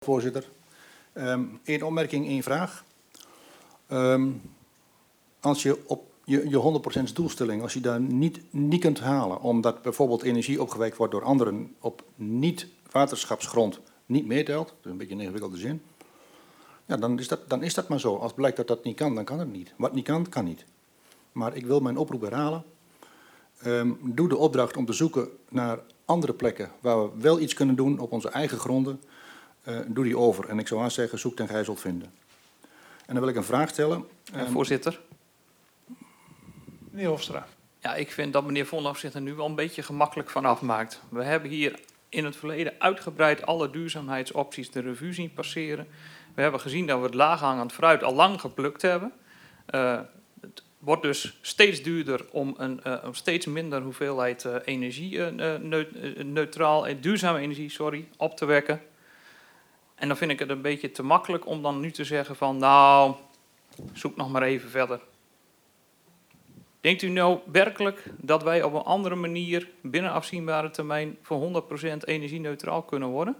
Voorzitter. Eén opmerking, één vraag. Als je op je 100% doelstelling, als je daar niet kunt halen, omdat bijvoorbeeld energie opgewekt wordt door anderen op niet-waterschapsgrond niet meetelt, dat is een beetje een ingewikkelde zin, ja, dan is dat maar zo. Als blijkt dat dat niet kan, dan kan het niet. Wat niet kan, kan niet. Maar ik wil mijn oproep herhalen. Doe de opdracht om te zoeken naar andere plekken waar we wel iets kunnen doen op onze eigen gronden. Doe die over. En ik zou aan zeggen, zoek en gij zult vinden. En dan wil ik een vraag stellen. Voorzitter. Meneer Hofstra. Ja, ik vind dat meneer Vonhoff zich er nu wel een beetje gemakkelijk van afmaakt. We hebben hier in het verleden uitgebreid alle duurzaamheidsopties de revue zien passeren. We hebben gezien dat we het laaghangend fruit al lang geplukt hebben. Het wordt dus steeds duurder om een steeds minder hoeveelheid duurzame energie op te wekken. En dan vind ik het een beetje te makkelijk om dan nu te zeggen van nou, zoek nog maar even verder. Denkt u nou werkelijk dat wij op een andere manier binnen afzienbare termijn voor 100% energie-neutraal kunnen worden?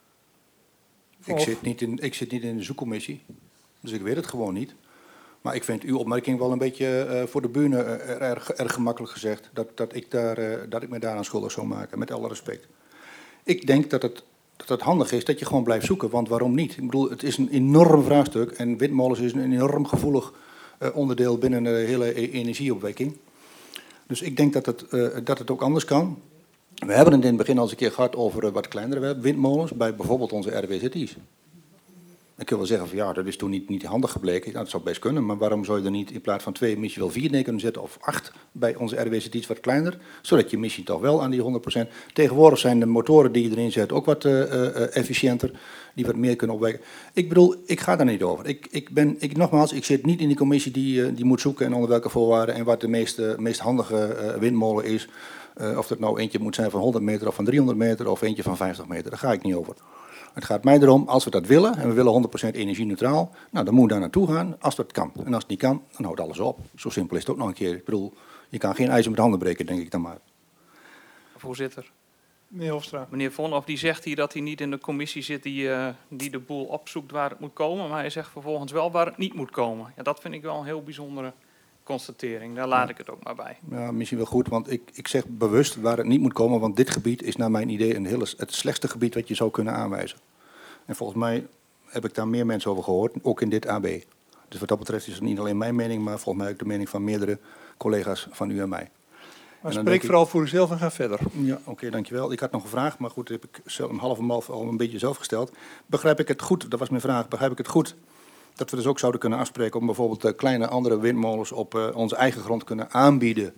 Ik zit niet in de zoekcommissie, dus ik weet het gewoon niet. Maar ik vind uw opmerking wel een beetje voor de bühne erg gemakkelijk gezegd. Dat ik me daaraan schuldig zou maken, met alle respect. Ik denk dat het handig is dat je gewoon blijft zoeken, want waarom niet? Ik bedoel, het is een enorm vraagstuk en windmolens is een enorm gevoelig onderdeel binnen de hele energieopwekking. Dus ik denk dat het ook anders kan. We hebben het in het begin al eens een keer gehad over wat kleinere windmolens, bij bijvoorbeeld onze RWZI's. Dan kun je wel zeggen van ja, dat is toen niet handig gebleken. Nou, dat zou best kunnen, maar waarom zou je er niet in plaats van 2 misschien wel 4 neer kunnen zetten of 8 bij onze RWZI's wat kleiner, zodat je misschien toch wel aan die 100%. Tegenwoordig zijn de motoren die je erin zet ook wat efficiënter, die wat meer kunnen opwekken. Ik bedoel, ik ga daar niet over. Nogmaals, ik zit niet in die commissie die moet zoeken en onder welke voorwaarden en wat de meest handige windmolen is. Of dat nou eentje moet zijn van 100 meter of van 300 meter of eentje van 50 meter, daar ga ik niet over. Het gaat mij erom, als we dat willen, en we willen 100% energie-neutraal, nou, dan moet je daar naartoe gaan als dat kan. En als het niet kan, dan houdt alles op. Zo simpel is het ook nog een keer. Ik bedoel, je kan geen ijzer met handen breken, denk ik dan maar. Voorzitter. Meneer Hofstra. Meneer Vonhoff die zegt hier dat hij niet in de commissie zit die de boel opzoekt waar het moet komen, maar hij zegt vervolgens wel waar het niet moet komen. Ja, dat vind ik wel een heel bijzondere constatering. Daar laat ik het ook maar bij. Ja, misschien wel goed, want ik zeg bewust waar het niet moet komen, want dit gebied is naar mijn idee het slechtste gebied wat je zou kunnen aanwijzen. En volgens mij heb ik daar meer mensen over gehoord, ook in dit AB. Dus wat dat betreft is het niet alleen mijn mening, maar volgens mij ook de mening van meerdere collega's van u en mij. Maar spreek vooral voor uzelf en ga verder. Ja, oké, dankjewel. Ik had nog een vraag, maar goed, dat heb ik zelf al een beetje zelf gesteld. Begrijp ik het goed, dat was mijn vraag, begrijp ik het goed dat we dus ook zouden kunnen afspreken om bijvoorbeeld kleine andere windmolens op onze eigen grond kunnen aanbieden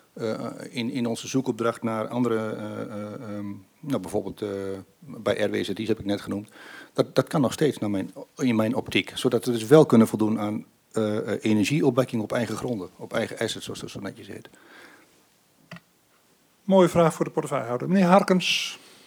in onze zoekopdracht naar andere, nou bijvoorbeeld bij RWZI's heb ik net genoemd. Dat kan nog steeds in mijn optiek, zodat we dus wel kunnen voldoen aan energieopwekking op eigen gronden, op eigen assets, zoals dat zo netjes heet. Mooie vraag voor de portefeuillehouder. Meneer Harkens.